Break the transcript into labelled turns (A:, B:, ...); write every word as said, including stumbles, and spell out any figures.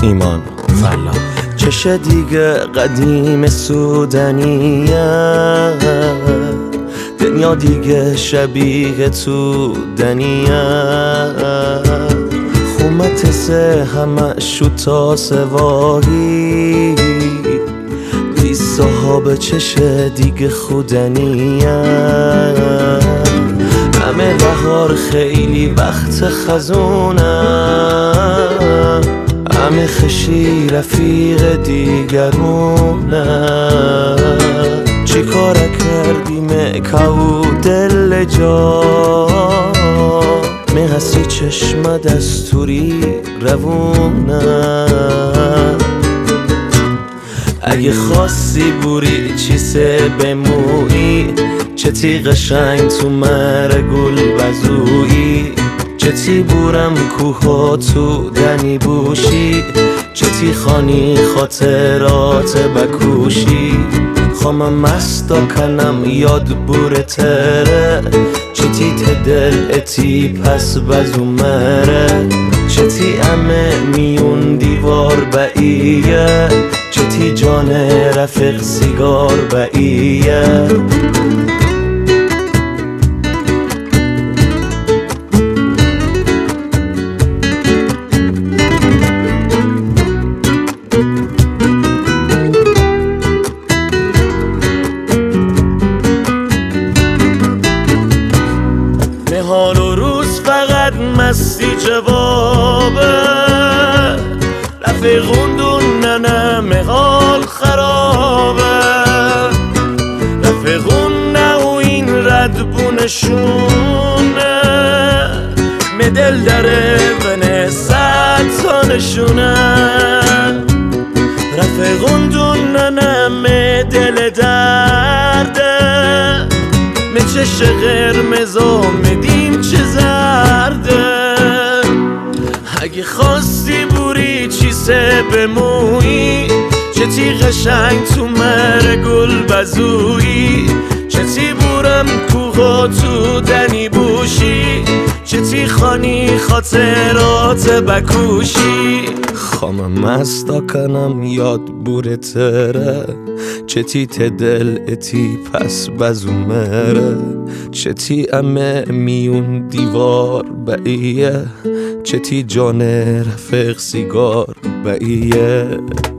A: ایمان فلا چش دیگه قدیم سودنیه، دنیا دیگه شبیه تو دنیه، خومت سه همه شوتا سواهی بی صحاب چش دیگه خودنیه، همه بهار خیلی وقت خزونه، همه خشی رفیق دیگرونه، چی کار کردیم که دل جا می هستی چشم دستوری روونه، اگه خواستی بوری چیسه بمویی، چه تی قشنگ تو مر گل بزویی، چه تی بورم کوها تو دنی بوشی، چه تی خانی خاطرات بکوشی، خواهم مستا کنم یاد بوره تره، چه تی تدل اتی پس بزو مره، چه تی امه میون دیوار باییه، چه تی جان رفیق سیگار باییه. نهار و روز فقط مستی جوابه، رفیقون دون نه مهال خرابه، رفیقون نه و این ردبونشونه، مدل داره بنه ست سالشونه، رفیقون دون نه مدل درده، چش قرمز آمدیم چه زرده، اگه خواستی بوری چیسه بمویی، چه تی قشنگ تو مر گل بزویی، چه تی بورم کوها تو دنی بوشی، چه تی خانی خاطرات بکوشی، خواهم مستا کنم یاد بوره تره، چه تی تدل اتی پس بزو مره، چه تی امه میون دیوار باییه، چه تی جان رفیق سیگار باییه.